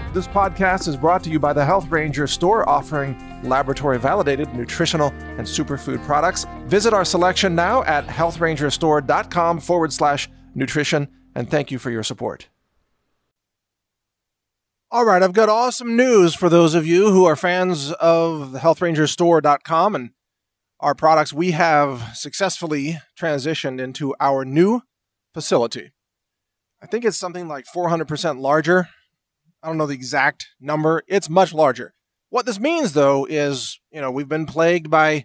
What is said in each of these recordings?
This podcast is brought to you by the Health Ranger store, offering laboratory-validated nutritional and superfood products. Visit our selection now at healthrangerstore.com/nutrition, and thank you for your support. All right, I've got awesome news for those of you who are fans of the healthrangerstore.com and our products. We have successfully transitioned into our new facility. I think it's something like 400% larger. I don't know the exact number. It's much larger. What this means, though, is, we've been plagued by,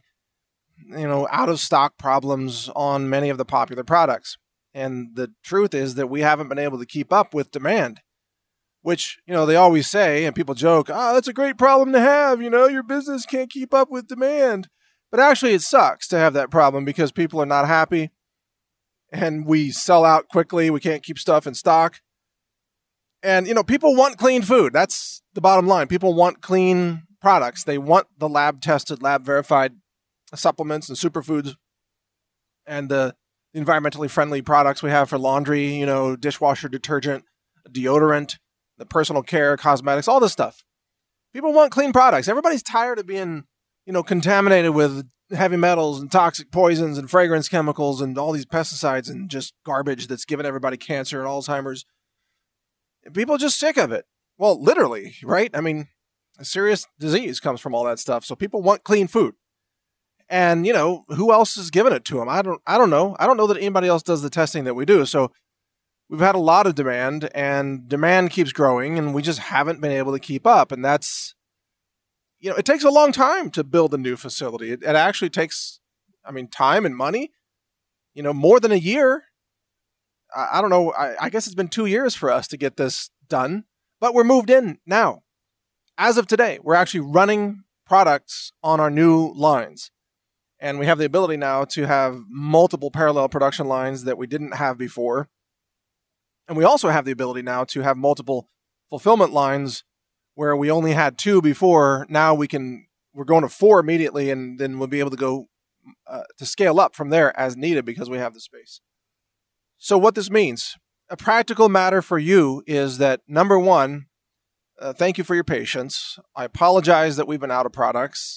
out of stock problems on many of the popular products. And the truth is that we haven't been able to keep up with demand, which, they always say, and people joke, that's a great problem to have. Your business can't keep up with demand. But actually, it sucks to have that problem because people are not happy and we sell out quickly. We can't keep stuff in stock. And, people want clean food. That's the bottom line. People want clean products. They want the lab-tested, lab-verified supplements and superfoods and the environmentally friendly products we have for laundry, dishwasher detergent, deodorant, the personal care, cosmetics, all this stuff. People want clean products. Everybody's tired of being, contaminated with heavy metals and toxic poisons and fragrance chemicals and all these pesticides and just garbage that's giving everybody cancer and Alzheimer's. People are just sick of it. Well, literally, right? I mean, a serious disease comes from all that stuff. So people want clean food. And, who else is giving it to them? I don't know. I don't know that anybody else does the testing that we do. So we've had a lot of demand, and demand keeps growing, and we just haven't been able to keep up. And that's, it takes a long time to build a new facility. It actually takes, time and money, more than a year. I don't know. I guess it's been 2 years for us to get this done, but we're moved in now. As of today, we're actually running products on our new lines. And we have the ability now to have multiple parallel production lines that we didn't have before. And we also have the ability now to have multiple fulfillment lines where we only had 2 before. Now we're going to 4 immediately, and then we'll be able to go to scale up from there as needed because we have the space. So what this means, a practical matter for you is that, number one, thank you for your patience. I apologize that we've been out of products.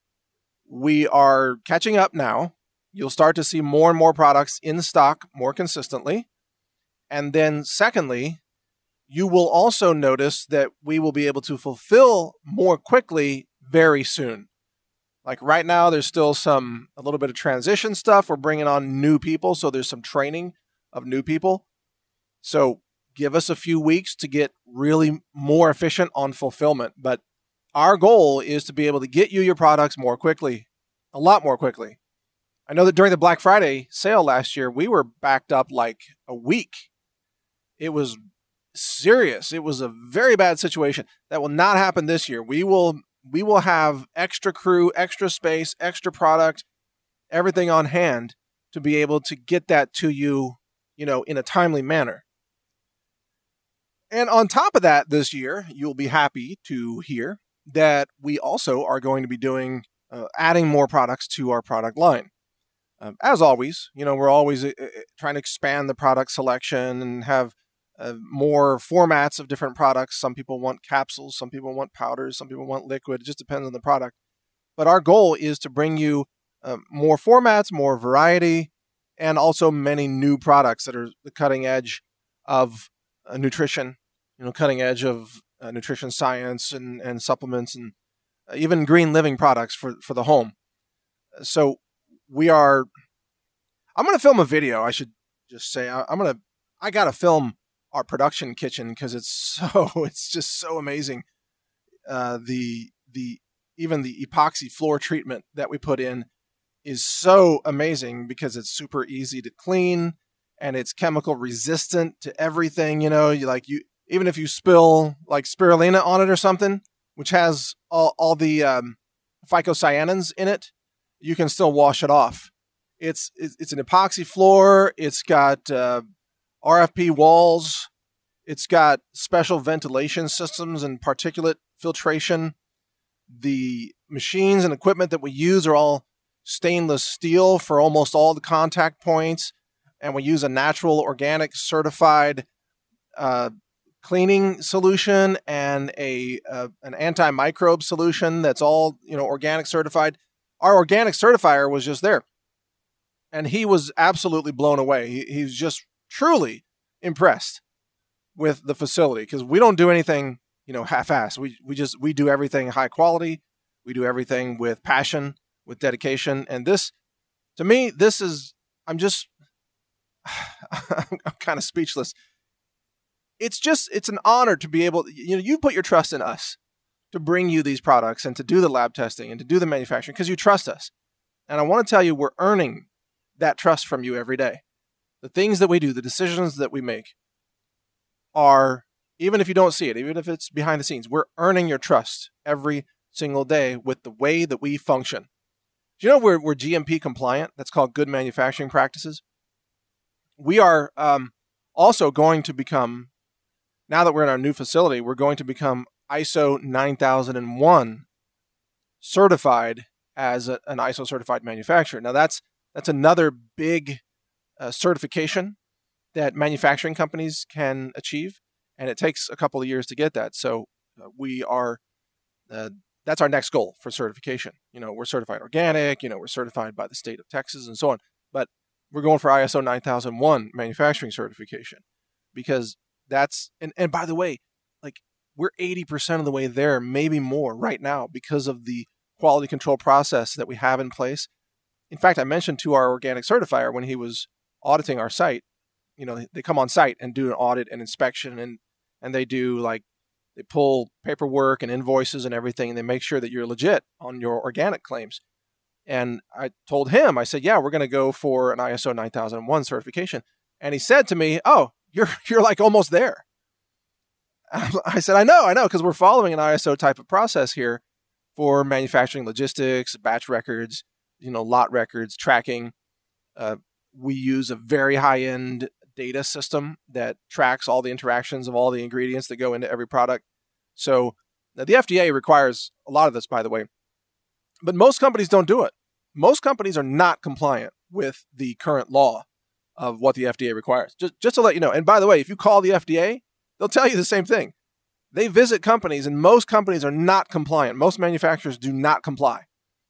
We are catching up now. You'll start to see more and more products in stock more consistently. And then secondly, you will also notice that we will be able to fulfill more quickly very soon. Like right now, there's still a little bit of transition stuff. We're bringing on new people, so there's some training of new people. So give us a few weeks to get really more efficient on fulfillment. But our goal is to be able to get you your products more quickly, a lot more quickly. I know that during the Black Friday sale last year, we were backed up like a week. It was serious. It was a very bad situation. That will not happen this year. We will have extra crew, extra space, extra product, everything on hand to be able to get that to you, in a timely manner. And on top of that, this year, you'll be happy to hear that we also are going to be doing, adding more products to our product line. As always, we're always trying to expand the product selection and have more formats of different products. Some people want capsules, some people want powders, some people want liquid. It just depends on the product. But our goal is to bring you more formats, more variety, and also many new products that are the cutting edge of nutrition, cutting edge of nutrition science and supplements and even green living products for the home. So I'm going to film a video. I should just say, I got to film our production kitchen because it's just so amazing. Even the epoxy floor treatment that we put in is so amazing because it's super easy to clean and it's chemical resistant to everything. Even if you spill like spirulina on it or something, which has all the phycocyanins in it, you can still wash it off. It's an epoxy floor. It's got RFP walls. It's got special ventilation systems and particulate filtration. The machines and equipment that we use are all stainless steel for almost all the contact points. And we use a natural, organic, certified cleaning solution and an anti-microbe solution that's all, organic certified. Our organic certifier was just there, and he was absolutely blown away. He's just truly impressed with the facility, because we don't do anything, half-assed. We do everything high quality. We do everything with passion, with dedication. And this, to me, I'm kind of speechless. It's an honor to be able, you put your trust in us to bring you these products and to do the lab testing and to do the manufacturing because you trust us. And I want to tell you, we're earning that trust from you every day. The things that we do, the decisions that we make are, even if you don't see it, even if it's behind the scenes, we're earning your trust every single day with the way that we function. Do you know we're GMP compliant? That's called Good Manufacturing Practices. We are also going to become, now that we're in our new facility, we're going to become ISO 9001 certified as an ISO certified manufacturer. Now that's another big certification that manufacturing companies can achieve, and it takes a couple of years to get that. So we are, that's our next goal for certification. We're certified organic, we're certified by the state of Texas and so on, but we're going for ISO 9001 manufacturing certification, because that's, and by the way, like, we're 80% of the way there, maybe more right now, because of the quality control process that we have in place. In fact, I mentioned to our organic certifier when he was auditing our site, they come on site and do an audit and inspection, and they do, like, they pull paperwork and invoices and everything, and they make sure that you're legit on your organic claims. And I told him, I said, yeah, we're going to go for an ISO 9001 certification. And he said to me, oh, you're like almost there. I said, I know, because we're following an ISO type of process here for manufacturing logistics, batch records, lot records, tracking. We use a very high-end data system that tracks all the interactions of all the ingredients that go into every product. So the FDA requires a lot of this, by the way, but most companies don't do it. Most companies are not compliant with the current law of what the FDA requires. Just to let you know. And by the way, if you call the FDA, they'll tell you the same thing. They visit companies, and most companies are not compliant. Most manufacturers do not comply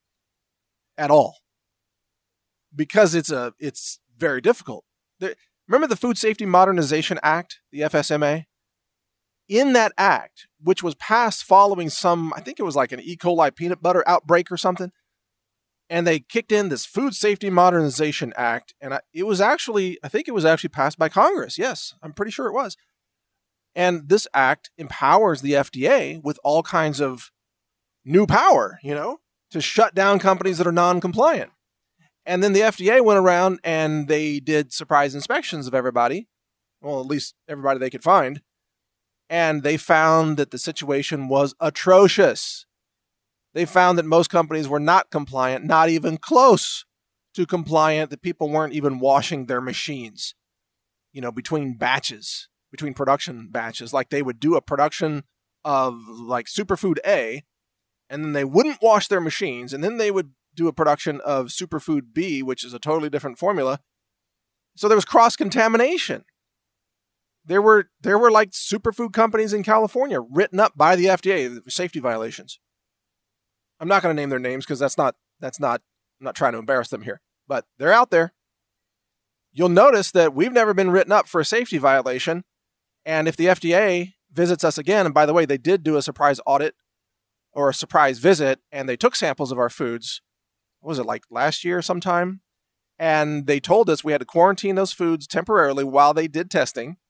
at all, because it's very difficult. Remember the Food Safety Modernization Act, the FSMA? In that act, which was passed following I think it was like an E. coli peanut butter outbreak or something, and they kicked in this Food Safety Modernization Act, and I think it was actually passed by Congress. Yes, I'm pretty sure it was. And this act empowers the FDA with all kinds of new power, to shut down companies that are non-compliant. And then the FDA went around and they did surprise inspections of everybody, well, at least everybody they could find, and they found that the situation was atrocious. They found that most companies were not compliant, not even close to compliant, that people weren't even washing their machines, between production batches. Like, they would do a production of, like, Superfood A, and then they wouldn't wash their machines, and then they would do a production of Superfood B, which is a totally different formula. So there was cross-contamination. There were like superfood companies in California written up by the FDA for safety violations. I'm not going to name their names because I'm not trying to embarrass them here, but they're out there. You'll notice that we've never been written up for a safety violation. And if the FDA visits us again, and by the way, they did do a surprise audit or a surprise visit, and they took samples of our foods, what was it, like last year sometime? And they told us we had to quarantine those foods temporarily while they did testing.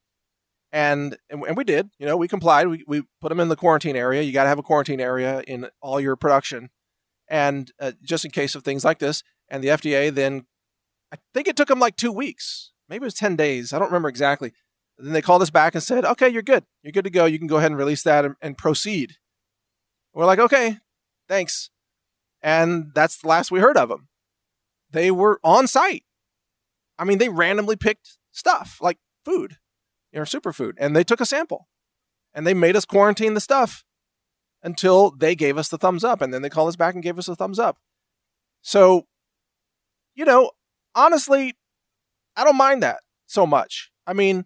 And we did, we complied. We put them in the quarantine area. You got to have a quarantine area in all your production. And just in case of things like this. And the FDA then, I think it took them like 2 weeks. Maybe it was 10 days. I don't remember exactly. And then they called us back and said, okay, you're good. You're good to go. You can go ahead and release that and proceed. We're like, okay, thanks. And that's the last we heard of them. They were on site. I mean, they randomly picked stuff like food, superfood, and they took a sample and they made us quarantine the stuff until they gave us the thumbs up. And then they called us back and gave us a thumbs up. So, honestly, I don't mind that so much. I mean,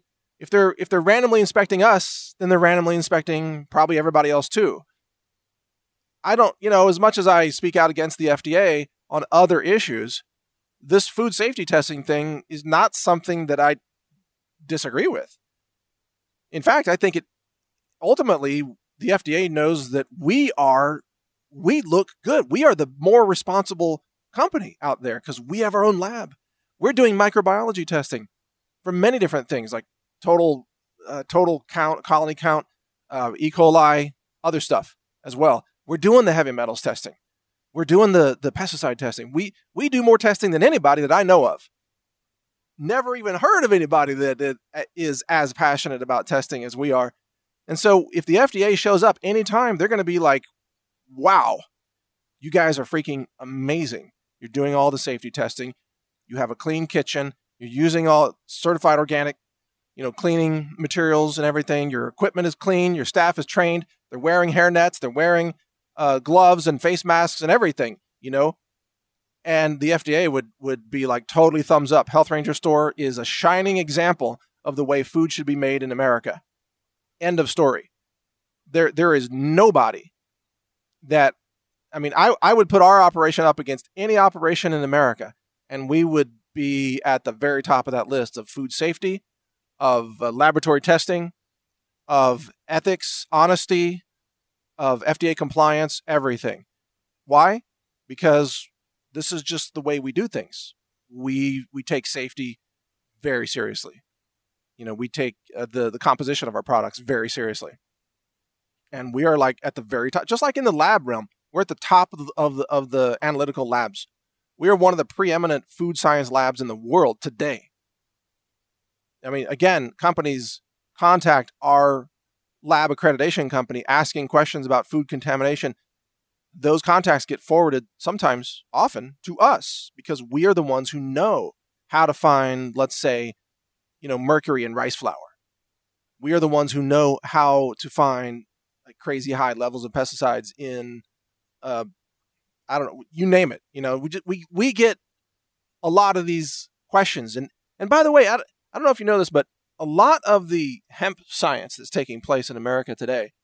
If they're randomly inspecting us, then they're randomly inspecting probably everybody else too. I don't, as much as I speak out against the FDA on other issues, this food safety testing thing is not something that I disagree with. In fact, I think ultimately the FDA knows that we look good. We are the more responsible company out there because we have our own lab. We're doing microbiology testing for many different things like total count, colony count, E. coli, other stuff as well. We're doing the heavy metals testing. We're doing the pesticide testing. We do more testing than anybody that I know of. Never even heard of anybody that is as passionate about testing as we are. And so if the FDA shows up anytime, they're going to be like, wow, you guys are freaking amazing. You're doing all the safety testing. You have a clean kitchen. You're using all certified organic, cleaning materials and everything. Your equipment is clean. Your staff is trained. They're wearing hairnets. They're wearing gloves and face masks and everything, And the FDA would be like totally thumbs up. Health Ranger Store is a shining example of the way food should be made in America. End of story. There is nobody that, I would put our operation up against any operation in America, and we would be at the very top of that list of food safety, of laboratory testing, of ethics, honesty, of FDA compliance, everything. Why? Because this is just the way we do things. We take safety very seriously. We take the composition of our products very seriously. And we are like at the very top, just like in the lab realm, we're at the top of the analytical labs. We are one of the preeminent food science labs in the world today. Again, companies contact our lab accreditation company asking questions about food contamination. Those contacts get forwarded sometimes, often, to us because we are the ones who know how to find, let's say, mercury in rice flour. We are the ones who know how to find like crazy high levels of pesticides in, I don't know, you name it. We get a lot of these questions. And by the way, I don't know if you know this, but a lot of the hemp science that's taking place in America today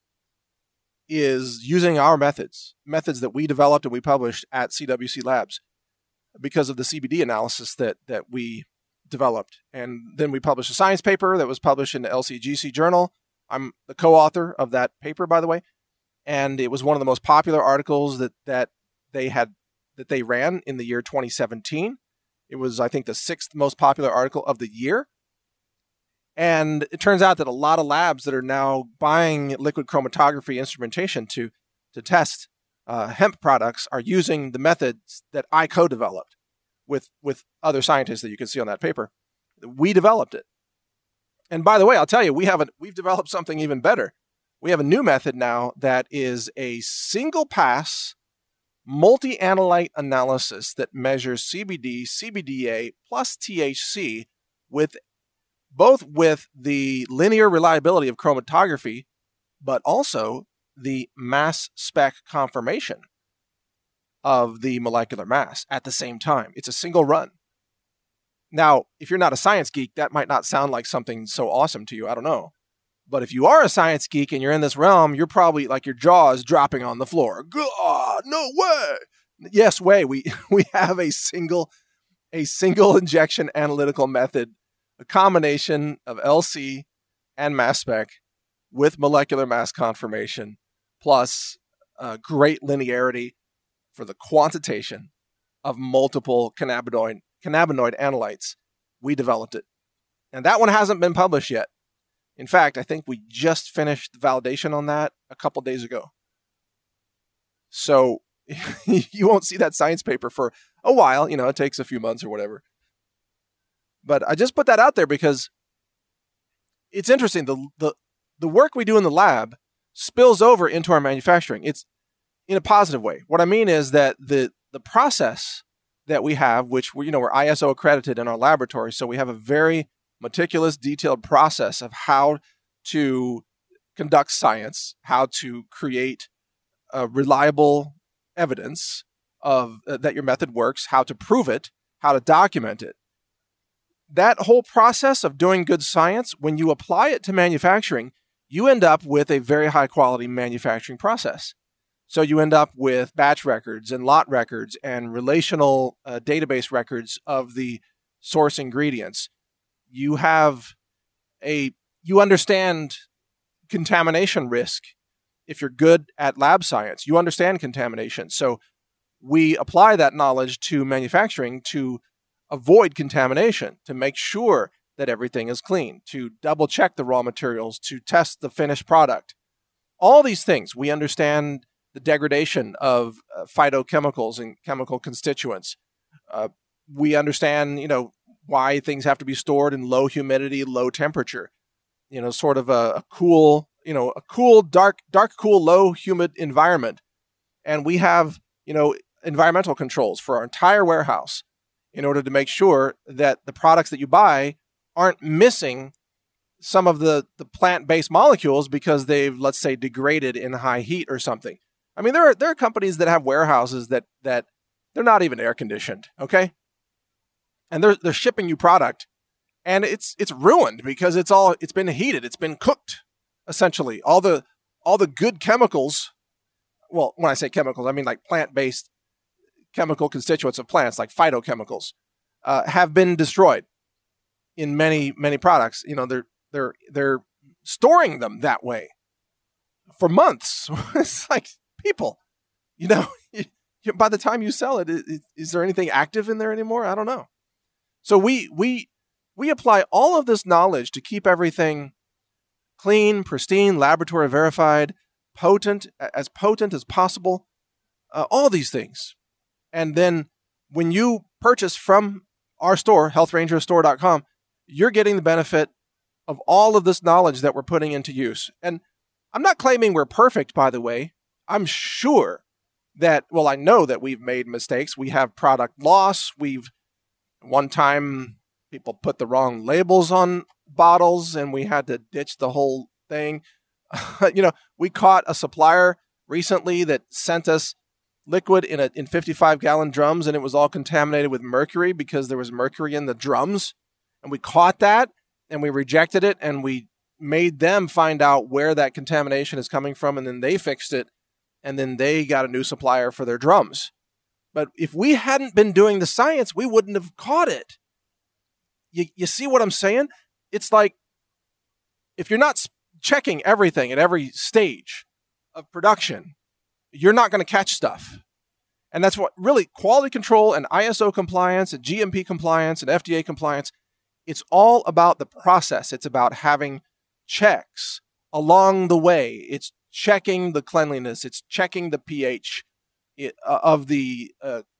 is using our methods that we developed and we published at CWC Labs because of the CBD analysis that we developed. And then we published a science paper that was published in the LCGC journal. I'm the co-author of that paper, by the way. And it was one of the most popular articles that they ran in the year 2017. It was, I think, the 6th most popular article of the year. And it turns out that a lot of labs that are now buying liquid chromatography instrumentation to test hemp products are using the methods that I co-developed with other scientists that you can see on that paper. We developed it. And by the way, I'll tell you, we've developed something even better. We have a new method now that is a single pass multi-analyte analysis that measures CBD, CBDA plus THC with the linear reliability of chromatography, but also the mass spec confirmation of the molecular mass at the same time. It's a single run. Now, if you're not a science geek, that might not sound like something so awesome to you. I don't know. But if you are a science geek and you're in this realm, you're probably like your jaw is dropping on the floor. God, no way. Yes, way. We have a single injection analytical method, a combination of LC and mass spec with molecular mass confirmation, plus great linearity for the quantitation of multiple cannabinoid analytes. We developed it. And that one hasn't been published yet. In fact, I think we just finished the validation on that a couple days ago. So you won't see that science paper for a while. It takes a few months or whatever. But I just put that out there because it's interesting. The work we do in the lab spills over into our manufacturing. It's in a positive way. What I mean is that the process that we have, which we're ISO accredited in our laboratory, so we have a very meticulous, detailed process of how to conduct science, how to create reliable evidence of that your method works, how to prove it, how to document it. that whole process of doing good science, when you apply it to manufacturing, you end up with a very high quality manufacturing process. So you end up with batch records and lot records and relational database records of the source ingredients. You understand contamination risk. If you're good at lab science, you understand contamination. So we apply that knowledge to manufacturing to avoid contamination, to make sure that everything is clean, to double check the raw materials, to test the finished product. All these things, we understand the degradation of phytochemicals and chemical constituents. We understand, why things have to be stored in low humidity, low temperature. Sort of a cool, dark, cool, low humid environment. And we have, environmental controls for our entire warehouse in order to make sure that the products that you buy aren't missing some of the plant-based molecules because they've, let's say, degraded in high heat or something. I mean, there are companies that have warehouses that they're not even air conditioned, okay? And they're shipping you product, and it's ruined because it's been heated, it's been cooked, essentially. All the good chemicals. Well, when I say chemicals, I mean like plant-based chemical constituents of plants, like phytochemicals, have been destroyed in many products. They're storing them that way for months. It's like, people, by the time you sell it, is there anything active in there anymore? I don't know. So we apply all of this knowledge to keep everything clean, pristine, laboratory verified, potent as possible, all these things. And then when you purchase from our store, healthrangerstore.com, you're getting the benefit of all of this knowledge that we're putting into use. And I'm not claiming we're perfect, by the way. I'm sure that, I know that we've made mistakes. We have product loss. One time people put the wrong labels on bottles and we had to ditch the whole thing. We caught a supplier recently that sent us liquid in 55-gallon drums, and it was all contaminated with mercury because there was mercury in the drums. And we caught that and we rejected it, and we made them find out where that contamination is coming from, and then they fixed it, and then they got a new supplier for their drums. But if we hadn't been doing the science, we wouldn't have caught it. You see what I'm saying? It's like, if you're not checking everything at every stage of production, you're not going to catch stuff. And that's what really quality control and ISO compliance and GMP compliance and FDA compliance, it's all about the process. It's about having checks along the way. It's checking the cleanliness. It's checking the pH of the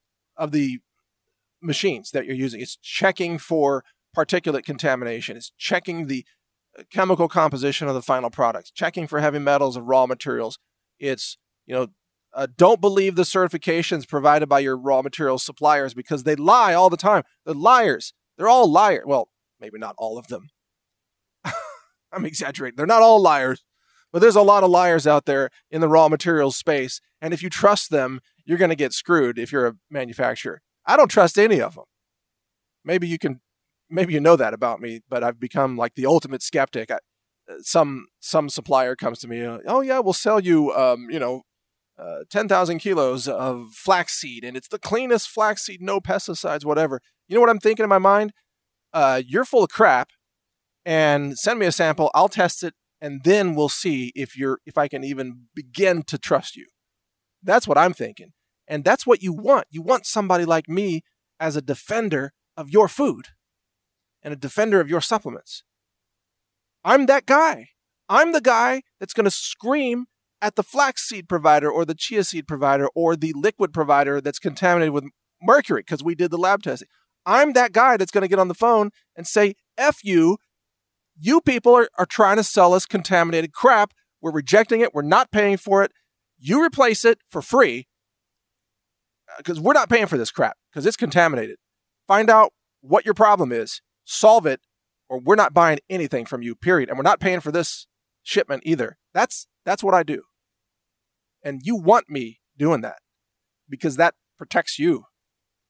machines that you're using. It's checking for particulate contamination. It's checking the chemical composition of the final products, checking for heavy metals and raw materials. It's, don't believe the certifications provided by your raw materials suppliers because they lie all the time. They're liars. They're all liars. Well, maybe not all of them. I'm exaggerating. They're not all liars, but there's a lot of liars out there in the raw materials space. And if you trust them, you're going to get screwed if you're a manufacturer. I don't trust any of them. Maybe you know that about me, but I've become like the ultimate skeptic. Some supplier comes to me, oh yeah, we'll sell you, 10,000 kilos of flaxseed, and it's the cleanest flaxseed, no pesticides, whatever. You know what I'm thinking in my mind? You're full of crap, and send me a sample. I'll test it, and then we'll see if I can even begin to trust you. That's what I'm thinking, and that's what you want. You want somebody like me as a defender of your food and a defender of your supplements. I'm that guy. I'm the guy that's going to scream at the flaxseed provider or the chia seed provider or the liquid provider that's contaminated with mercury because we did the lab testing. I'm that guy that's going to get on the phone and say, F you. You people are trying to sell us contaminated crap. We're rejecting it. We're not paying for it. You replace it for free because we're not paying for this crap because it's contaminated. Find out what your problem is. Solve it, or we're not buying anything from you, period. And we're not paying for this shipment either. That's what I do. And you want me doing that because that protects you.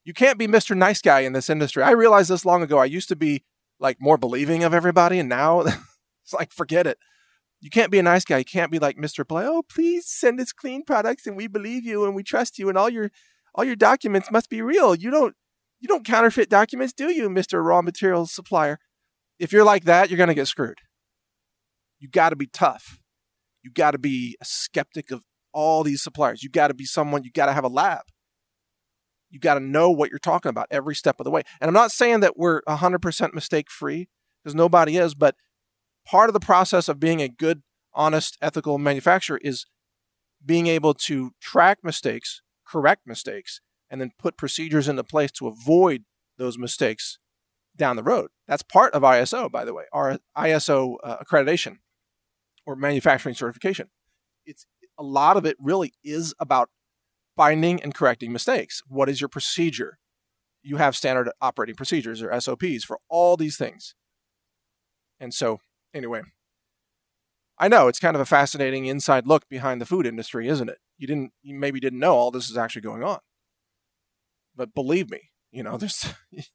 You can't be Mr. Nice Guy in this industry. I realized this long ago. I used to be like more believing of everybody, and now it's like, forget it. You can't be a nice guy. You can't be like Mr. Play. Oh, please send us clean products, and we believe you, and we trust you, and all your documents must be real. You don't counterfeit documents, do you, Mr. Raw Materials Supplier? If you're like that, you're going to get screwed. You got to be tough. You got to be a skeptic of all these suppliers. You got to be someone. You got to have a lab. You got to know what you're talking about every step of the way. And I'm not saying that we're 100% mistake-free, because nobody is, but part of the process of being a good, honest, ethical manufacturer is being able to track mistakes, correct mistakes, and then put procedures into place to avoid those mistakes down the road. That's part of ISO, by the way, our ISO accreditation or manufacturing certification. It's a lot of it really is about finding and correcting mistakes. What is your procedure? You have standard operating procedures or SOPs for all these things. And so, anyway, I know it's kind of a fascinating inside look behind the food industry, isn't it? You maybe didn't know all this is actually going on. But believe me, there's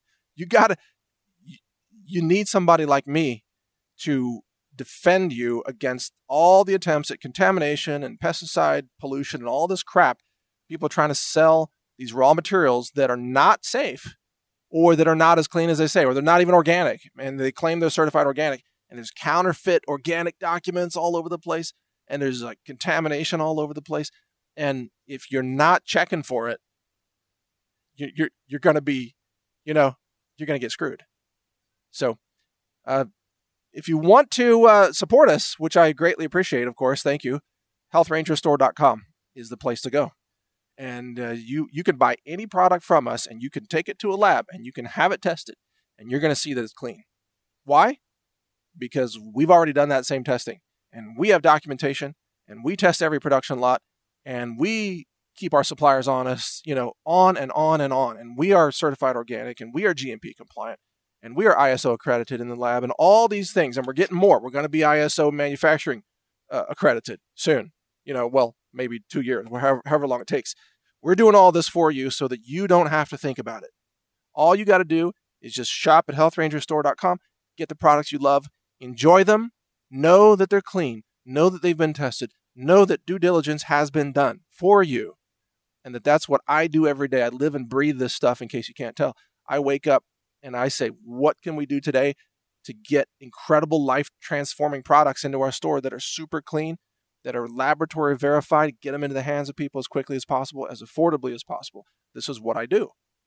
you need somebody like me to defend you against all the attempts at contamination and pesticide pollution and all this crap. People trying to sell these raw materials that are not safe or that are not as clean as they say, or they're not even organic, and they claim they're certified organic, and there's counterfeit organic documents all over the place, and there's like contamination all over the place. And if you're not checking for it, you're going to be, you're going to get screwed. So if you want to support us, which I greatly appreciate, of course, thank you, healthrangerstore.com is the place to go. And you can buy any product from us, and you can take it to a lab, and you can have it tested, and you're going to see that it's clean. Why? Because we've already done that same testing, and we have documentation, and we test every production lot, and we keep our suppliers honest, on and on and on. And we are certified organic, and we are GMP compliant, and we are ISO accredited in the lab, and all these things. And we're getting more. We're going to be ISO manufacturing accredited soon. Maybe 2 years, however long it takes. We're doing all this for you so that you don't have to think about it. All you got to do is just shop at healthrangerstore.com, get the products you love, enjoy them, know that they're clean, know that they've been tested, know that due diligence has been done for you, and that's what I do every day. I live and breathe this stuff, in case you can't tell. I wake up and I say, what can we do today to get incredible life-transforming products into our store that are super clean, that are laboratory verified, get them into the hands of people as quickly as possible, as affordably as possible. This is what I do.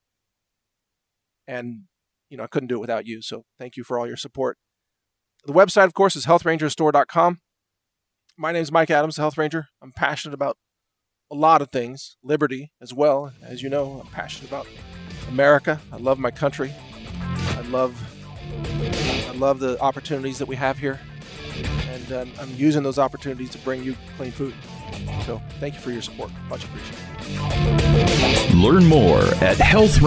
And, I couldn't do it without you. So thank you for all your support. The website, of course, is healthrangerstore.com. My name is Mike Adams, the Health Ranger. I'm passionate about a lot of things, liberty as well. As you know, I'm passionate about America. I love my country. I love the opportunities that we have here. And I'm using those opportunities to bring you clean food. So thank you for your support. Much appreciated. Learn more at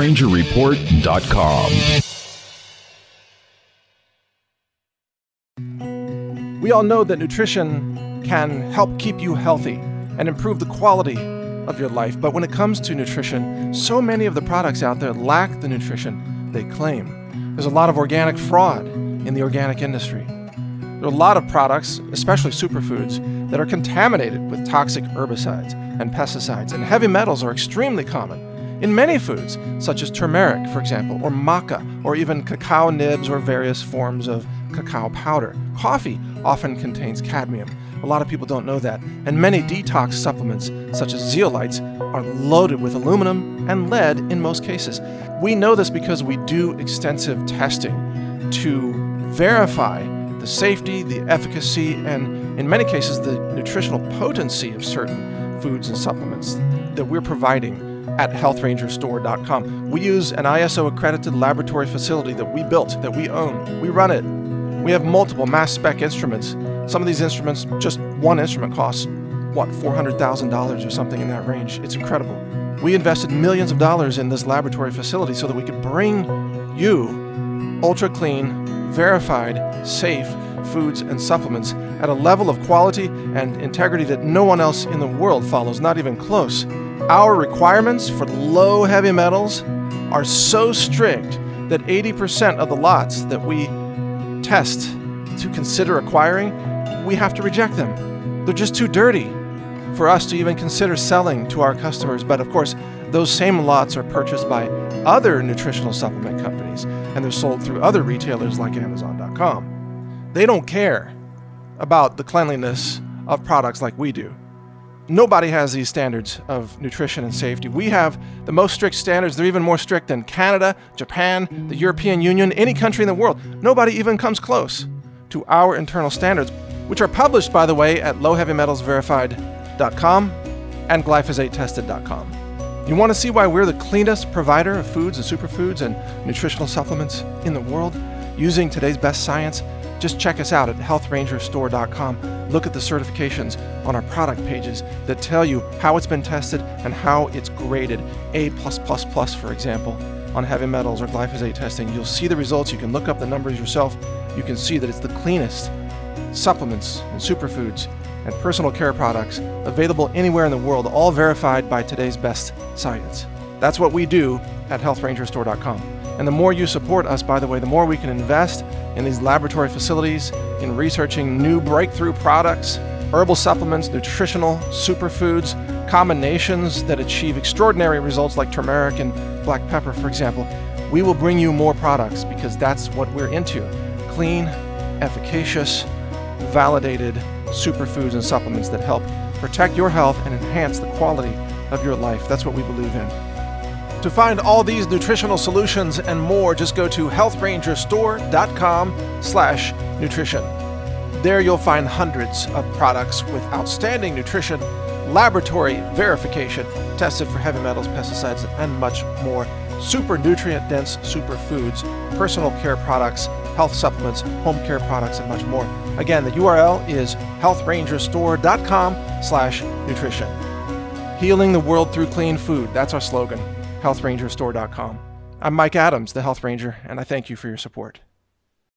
healthrangerreport.com. We all know that nutrition can help keep you healthy and improve the quality of your life. But when it comes to nutrition, so many of the products out there lack the nutrition they claim. There's a lot of organic fraud in the organic industry. There are a lot of products, especially superfoods, that are contaminated with toxic herbicides and pesticides, and heavy metals are extremely common in many foods, such as turmeric, for example, or maca, or even cacao nibs or various forms of cacao powder. Coffee often contains cadmium. A lot of people don't know that. And many detox supplements, such as zeolites, are loaded with aluminum and lead in most cases. We know this because we do extensive testing to verify the safety, the efficacy, and in many cases, the nutritional potency of certain foods and supplements that we're providing at healthrangerstore.com. We use an ISO accredited laboratory facility that we built, that we own. We run it. We have multiple mass spec instruments. Some of these instruments, just one instrument costs, $400,000 or something in that range. It's incredible. We invested millions of dollars in this laboratory facility so that we could bring you ultra clean, verified, safe foods and supplements at a level of quality and integrity that no one else in the world follows, not even close. Our requirements for low heavy metals are so strict that 80% of the lots that we test to consider acquiring, we have to reject them. They're just too dirty for us to even consider selling to our customers. But of course, those same lots are purchased by other nutritional supplement companies, and they're sold through other retailers like Amazon.com. They don't care about the cleanliness of products like we do. Nobody has these standards of nutrition and safety. We have the most strict standards. They're even more strict than Canada, Japan, the European Union, any country in the world. Nobody even comes close to our internal standards, which are published, by the way, at lowheavymetalsverified.com and glyphosate-tested.com. You want to see why we're the cleanest provider of foods and superfoods and nutritional supplements in the world using today's best science? Just check us out at healthrangerstore.com. Look at the certifications on our product pages that tell you how it's been tested and how it's graded A++, for example, on heavy metals or glyphosate testing. You'll see the results. You can look up the numbers yourself. You can see that it's the cleanest supplements and superfoods and personal care products available anywhere in the world, all verified by today's best science. That's what we do at healthrangerstore.com. And the more you support us, by the way, the more we can invest in these laboratory facilities, in researching new breakthrough products, herbal supplements, nutritional superfoods, combinations that achieve extraordinary results like turmeric and black pepper, for example. We will bring you more products because that's what we're into. Clean, efficacious, validated superfoods and supplements that help protect your health and enhance the quality of your life. That's what we believe in. To find all these nutritional solutions and more, just go to healthrangerstore.com/nutrition. There you'll find hundreds of products with outstanding nutrition, laboratory verification, tested for heavy metals, pesticides, and much more. Super nutrient-dense superfoods, personal care products, health supplements, home care products, and much more. Again, the URL is healthrangerstore.com/nutrition. Healing the world through clean food. That's our slogan. healthrangerstore.com. I'm Mike Adams, the Health Ranger, and I thank you for your support.